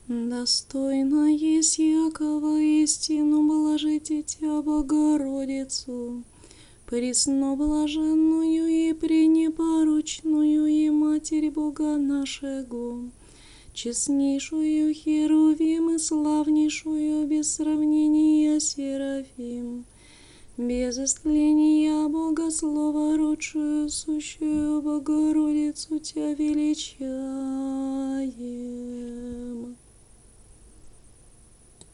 Достойно есть якова истину блажите Тя, Богородицу, пресноблаженную и пренепорочную и Матерь Бога нашего, честнейшую Херувим и славнейшую без сравнения Серафим, без истления Бога Слова родшую, сущую Богородицу Тя величаем.